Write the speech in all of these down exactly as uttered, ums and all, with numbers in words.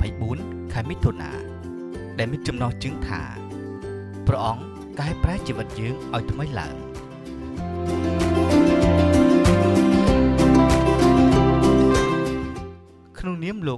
ថ្ងៃបួនខែមិថុនាដែលមានចំណងជើងថាព្រះអង្គកែប្រែជីវិតយើងឲ្យថ្មីឡើងក្នុងនាមលោក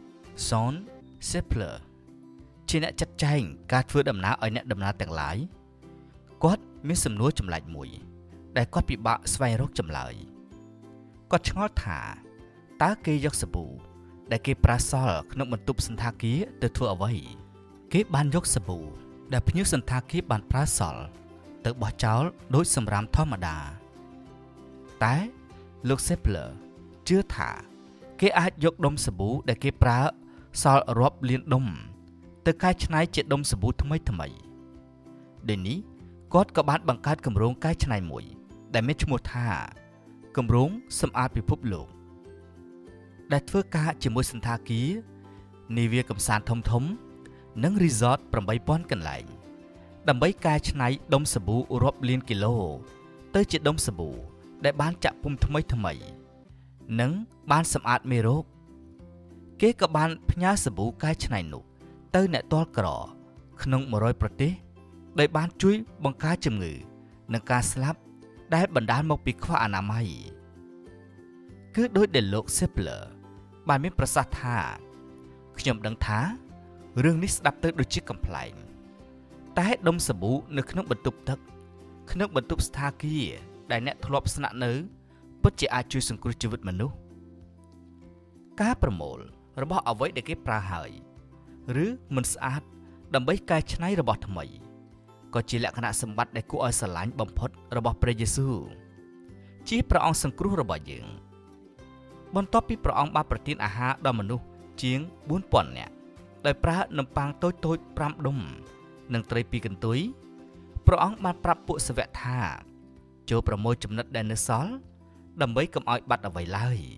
John Sepler ជាអ្នកចាត់ចែងការធ្វើដំណើរឲ្យអ្នកដំណើរទាំងឡាយគាត់មានសំណួរចម្លែកមួយដែលគាត់ពិបាកស្វែងរកចម្លើយគាត់ឆ្ងល់ថាតើគេយកសាប៊ូដែលគេប្រើសល់ក្នុងបន្ទប់សណ្ឋាគារទៅធ្វើអ្វីគេបានយកសាប៊ូដែលភ្ញៀវសណ្ឋាគារបានប្រើសល់ទៅបោះចោលដោយសម្រាមធម្មតាតែលោក Sepler ជឿថាគេអាចយកដុំសាប៊ូដែលគេប្រើសល់រាប់លានដុំទៅកែច្នៃជាដុំសាប៊ូថ្មីថ្មីដូចនេះគាត់ក៏បានបង្កើតគម្រោងកែច្នៃមួយដែលមានឈ្មោះថាគម្រោងសម្អាតពិភពលោកដែលធ្វើការជាមួយសណ្ឋាគារនាវាកំសាន្តធំធំនិងរីសតប្រាំបីពាន់កន្លែងដើម្បីកែច្នៃដុំសាប៊ូរាប់លានគីឡូទៅជាដុំសាប៊ូដែលបានចាក់ពុម្ពថ្មីថ្មីនិងបានសម្អាតមេរោគគេក៏បានផ្ញើសាប៊ូកែច្នៃនោះទៅអ្នកទាល់ក្រក្នុងមួយរយប្រទេសដែលបានជួយបង្ការជំងឺនិងការស្លាប់ដែលបណ្ដាលមកពីខ្វះអនាម័យគឺដោយដែលលោក Sepler បានមានប្រសាសន៍ថាខ្ញុំដឹងថារឿងនេះស្ដាប់ទៅដូចជាកំប្លែងតែដុំសាប៊ូនៅក្នុងបន្ទប់ទឹកក្នុងបន្ទប់ស្ថាគារដែលអ្នកធ្លាប់ស្នាក់នៅពិតជាអាចជួយសង្គ្រោះជីវិតមនុស្សការប្រមូលរបស់អ្វីដែលគេប្រើហើយឬមិនស្អាតដើម្បីកែច្នៃរបស់ថ្មីក៏ជាលក្ខណៈសម្បត្តិដែលគួរឲ្យស្រឡាញ់បំផុតរបស់ព្រះយេស៊ូវជាព្រះអង្គសង្គ្រោះរបស់យើងបន្ទាប់ពីព្រះអង្គបានប្រទានអាហារដល់មនុស្សជាងបួនពាន់នាក់ដោយប្រើនំប៉័ងតូចតូចប្រាំដុំនិងត្រីពីរកន្ទុយព្រះអង្គបានប្រាប់ពួកសាវកថាចូលប្រមូលចំណិតដែលនៅសល់ដើម្បីកុំឲ្យបាត់អ្វីឡើយ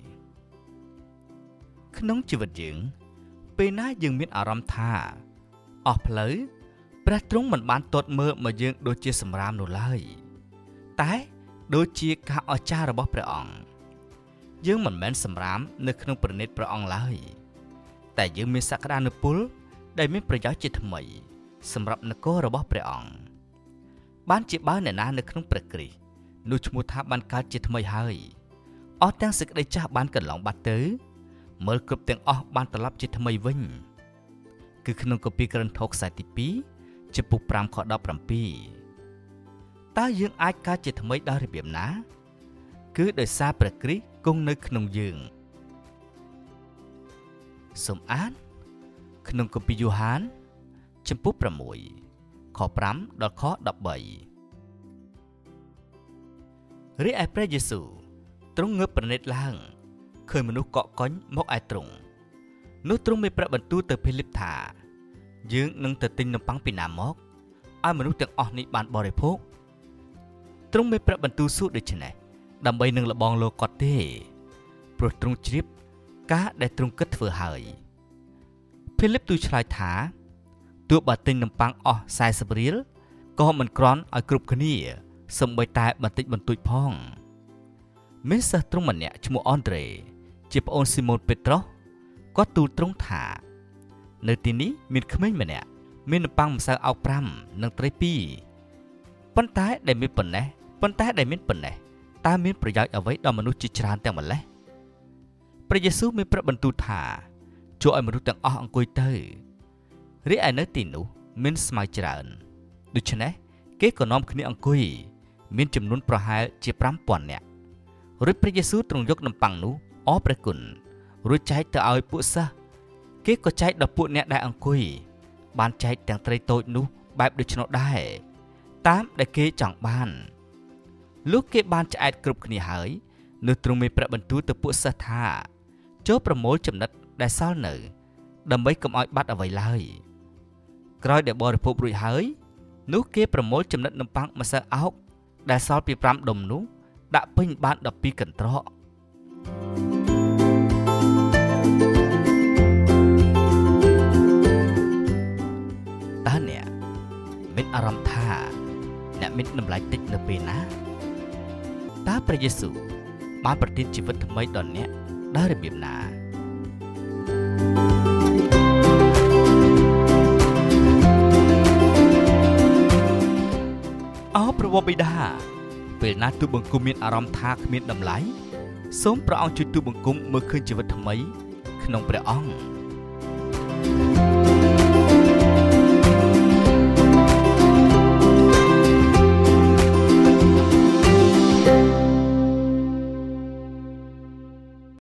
ក្នុងជីវិតយើងពេលណាយើងមានអារម្មណ៍ថាអស់ផ្លូវព្រះទ្រង់មិនបានទតមើលមកយើងដូចជាសម្រាមនោះឡើយតែដូចជាការអស្ចារ្យរបស់ព្រះអង្គយើងមិនមែនសម្រាមនៅក្នុងព្រះនេត្រព្រះអង្គឡើយតែយើងមានសក្តានុពលដែលមានប្រយោជន៍ជាថ្មីសម្រាប់នគររបស់ព្រះអង្គបានជាបើអ្នកណានៅក្នុងព្រះគ្រីស្ទនោះឈ្មោះថាបានកើតជាថ្មីហើយអស់ទាំងសេចក្តីចាស់បានកន្លងបាត់ទៅមើលគ្រប់ទាំងអស់បានត្រឡប់ជាថ្មីវិញគឺក្នុងគម្ពីរក្រឹត្យហូបខ្សែទីពីរចំពុកប្រាំខដប់ប្រាំពីរតើយើងអាចកើតជាថ្មីដោយរបៀបណាគឺដោយសារព្រះគ្រីស្ទគង់នៅក្នុងយើងសូមអានក្នុងគម្ពីរយូហានចំពុកប្រាំមួយខប្រាំដល់ខដប់បីរីឯព្រះយេស៊ូវទ្រង់ងើបប្រណិតឡើងឃើញមនុស្សកកកុញមកឯទ្រង់នោះទ្រង់មានប្រាប់បន្ទូលទៅភីលីបថាយើងនឹងទៅទិញនំប៉័ងពីណាមកឲ្យមនុស្សទាំងអស់នេះបានបរិភោគទ្រង់មានប្រាប់បន្ទូលសួរដូច្នេះដើម្បីនឹងលបងលោកគាត់ទេព្រោះទ្រង់ជ្រាបការដែលទ្រង់គិតធ្វើហើយភីលីបទូលឆ្លើយថាទោះបើទិញនំប៉័ងអស់សែសិបរៀលក៏មិនគ្រាន់ឲ្យគ្រប់គ្នាសូម្បីតែបន្តិចបន្តួចផងមានសិស្សទ្រង់ម្នាក់ឈ្មោះអនដ្រេជាប្អូនស៊ីម៉ូនពេត្រុសគាត់ទូលទ្រង់ថានៅទីនេះមានក្មេងម្នាក់មាននំប៉័ងម្សៅអោកប្រាំនិងត្រីពីរប៉ុន្តែដែលមានប៉ុណ្ណេះប៉ុន្តែដែលមានប៉ុណ្ណេះតើមានប្រយោជន៍អ្វីដល់មនុស្សជាច្រើនទាំងម្ល៉េះព្រះយេស៊ូវមានប្រាប់បន្ទូលថាជួយឲ្យមនុស្សទាំងអស់អង្គុយទៅរីឯនៅទីនោះមានស្មៅច្រើនដូច្នេះគេក៏នាំគ្នាអង្គុយមានចំនួនប្រហែលជាប្រាំពាន់នាក់រួចព្រះយេស៊ូវទ្រង់យកនំប៉័ងនោះអរព្រះគុណរួចចែកទៅឲ្យពួកសិស្សគេក៏ចែកដល់ពួកអ្នកដែលអង្គុយបានចែកទាំងត្រីតូចនោះបែបដូច្នោះដែរតាមដែលគេចង់បានលុះគេបានឆ្អែតគ្រប់គ្នាហើយនោះទ្រង់មានប្រាប់បន្ទូលទៅពួកសិស្សថាចូលប្រមូលចំណិតដែលសល់នៅដើម្បីកុំឲ្យបាត់អ្វីឡើយក្រោយដែលបរិភោគរួចហើយនោះគេប្រមូលចំណិតនំប៉័ងម្សៅអោកដែលសល់ពីប្រាំដុំនោះដាក់ពេញបានដប់ពីរកន្ត្រកតើអ្នកមានអារម្មណ៍ថាអ្នកមានតម្លៃតិចនៅពេលណាតើព្រះយេស៊ូវបានប្រទានជីវិតថ្មីដល់អ្នកដោយរបៀបណាអោព្រះវរបិតាពេលណាទូលបង្គំមានអារម្មណ៍ថាគ្មានតម្លៃសូមព្រះអង្គជួយទូលបង្គំមើលឃើញជីវិតថ្មីក្នុងព្រះអង្គ